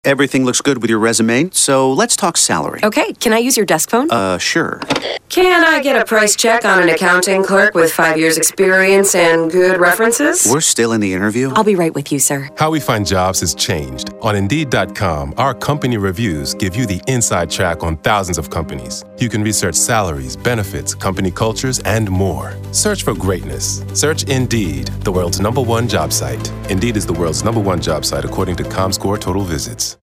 Everything looks good with your resume, so let's talk salary. Okay, can I use your desk phone? Sure. Can I get a price check on an accounting clerk with 5 years experience and good references? We're still in the interview? I'll be right with you, sir. How we find jobs has changed. On Indeed.com, our company reviews give you the inside track on thousands of companies. You can research salaries, benefits, company cultures, and more. Search for greatness. Search Indeed, the world's #1 job site. Indeed is the world's #1 job site according to ComScore Total Visits.